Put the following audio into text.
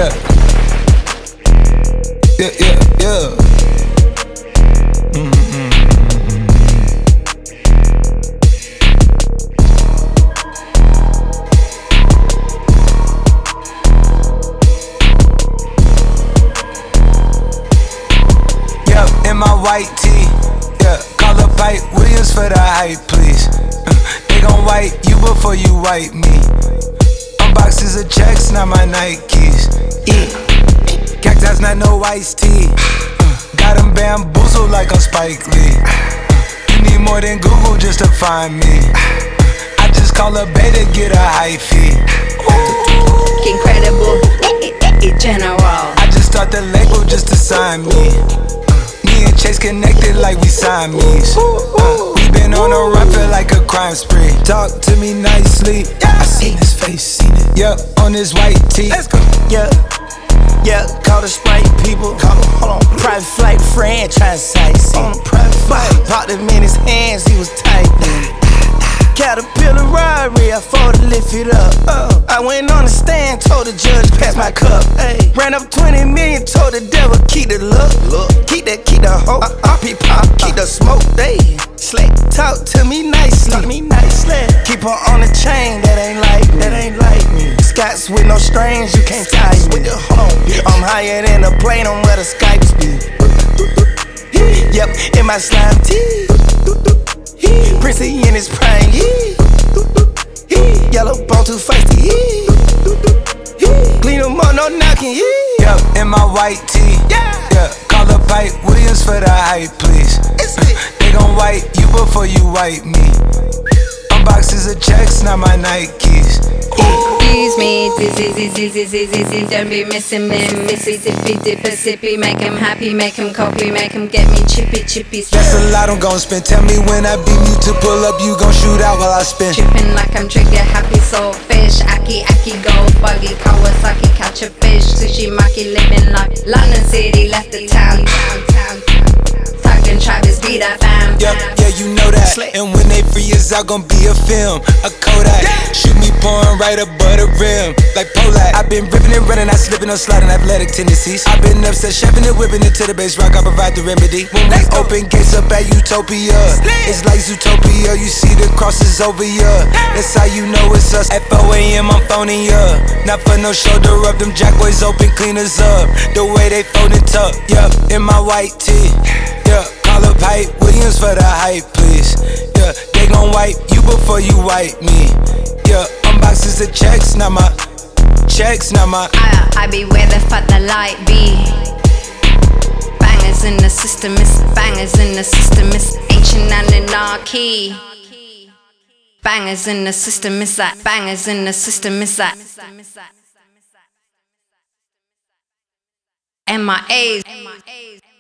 Yeah. Yeah, yeah, yeah. In my white tee, yeah. Call up Pipe Williams for the hype, please. They gon' wipe you before you wipe me. Unboxes of checks, not my Nikes. Cactus, not no iced tea. Got them bamboozled like I'm Spike Lee. You need more than Google just to find me. I just call a beta, get a hyphy. Incredible, general. I just start the label just to sign me. Me and Chase connected like we Siamese. We been on a run, feel like a crime spree. Talk to me nicely. I seen his face, seen it. Yup, on his white tee. Let's go. Yeah, yeah. Call the Sprite people. Call him, hold on. Private flight friend trying to sightsee. On a private flight. Popped him in his hands, he was typing. Caterpillar robbery, I fought to lift it up. I went on the stand, told the judge pass my cup. Ran up 20 million, told the devil keep the look. Keep the hope. RP pop, keep the smoke. Slick, talk to me nicely. Keep her on the chain, that ain't like me. Scots with no strings, you can't tie me. I'm higher than a plane on where the Skypes be. Yep, in my slime tee. Princey in his prime, yellow bone too feisty, clean them up, no knocking, Yup, in my white tee, yeah. Call up Pipe Williams for the hype, please. They gon' wipe you before you wipe me. Unboxes of checks, not my Nikes. Excuse me, don't be missing me. Mississippi, Mississippi, make him happy, make him copy, make him get me chippy. That's a lot I'm gon' spend. Tell me when I beam you to pull up, you gon' shoot out while I spin. Trippin' like I'm trigger happy, soul fish. Aki, go buggy, Kawasaki, catch a fish. Sushi, maki, living like London City, left the town. Talking Travis, be that fam. Yep, yeah, you know that. And when they free us out, gon' be a film, a Kodak. Shoot me pouring right above the rim, like Polak. I been ripping and running, I slipping on sliding, athletic tendencies. I been upset, chefing and whipping it to the base rock. I provide the remedy. When we open gates up at Utopia, it's like Zootopia. You see the crosses over ya. That's how you know it's us. At 4 a.m. I'm phoning ya. Not for no shoulder up, them jack boys open cleaners up. The way they fold it up, yup, in my white tee. Yeah, call up Pipe Williams for the hype, please. Yeah, they gon' wipe you before you wipe me. Yeah, unboxes of checks, not my checks, not my. I be where the fuck the light be. Bangers in the system, it's bangers in the system, it's ancient anarchy. Bangers in the system, it's that bangers in the system, it's that. MIAs.